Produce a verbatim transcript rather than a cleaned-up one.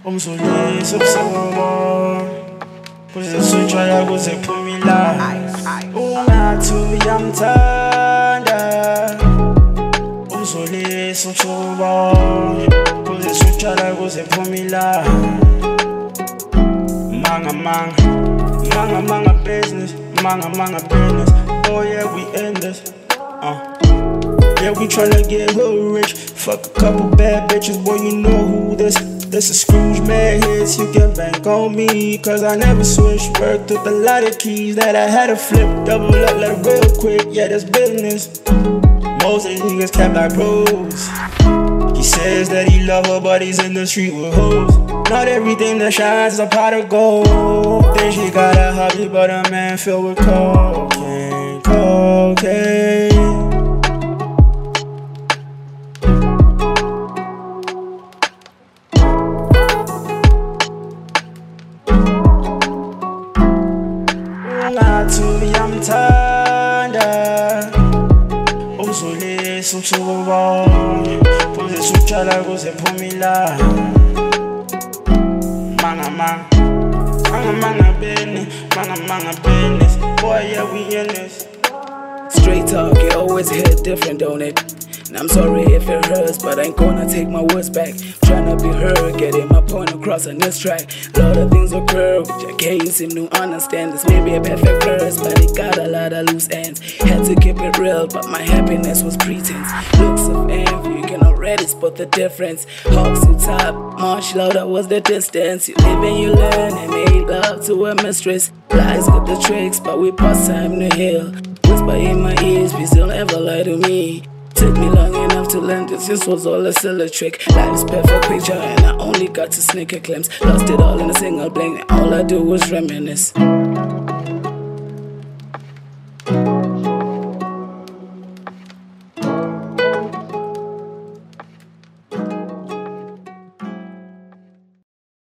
Umzulisa ubusobo kuze sutshwala kuze phumila ungathi uyamthanda. Umzulisa ubusobo kuze sutshwala kuze phumila manga manga manga manga business manga manga business. Oh yeah, we end this. Uh. Yeah, we tryna get real rich. Fuck a couple bad bitches, boy, you know who this. This is Scrooge mad hits, you can bank on me. Cause I never switch, worked with a lot of keys that I had to flip. Double up like real quick, yeah, that's business. Most of these niggas cap like pros. He says that he love her, but he's in the street with hoes. Not everything that shines is a pot of gold. Then she got a hobby, but a man filled with cocaine, cocaine. Ungathi uyamthanda. Umzulisa ubusobo kuze sutshwala kuze phumila manga manga manga manga business manga manga business. Boy, yeah, we in this. Straight talk, you always hit different, don't it? And I'm sorry if it hurts, but I ain't gonna take my words back. Tryna be heard, getting my point across on this track. A lot of things occur, which I can't seem to understand. This may be a perfect verse, but it got a lot of loose ends. Had to keep it real, but my happiness was pretense. Looks of envy, you can already spot the difference. Hawks on top, much louder was the distance. You live and you learn, and made love to a mistress. Lies got the tricks, but we pass time to heal. Whisper in my ears, please don't ever lie to me. Took me long enough to learn this, this was all a silly trick. Life's perfect picture and I only got to sneak a glimpse. Lost it all in a single blink and all I do was reminisce.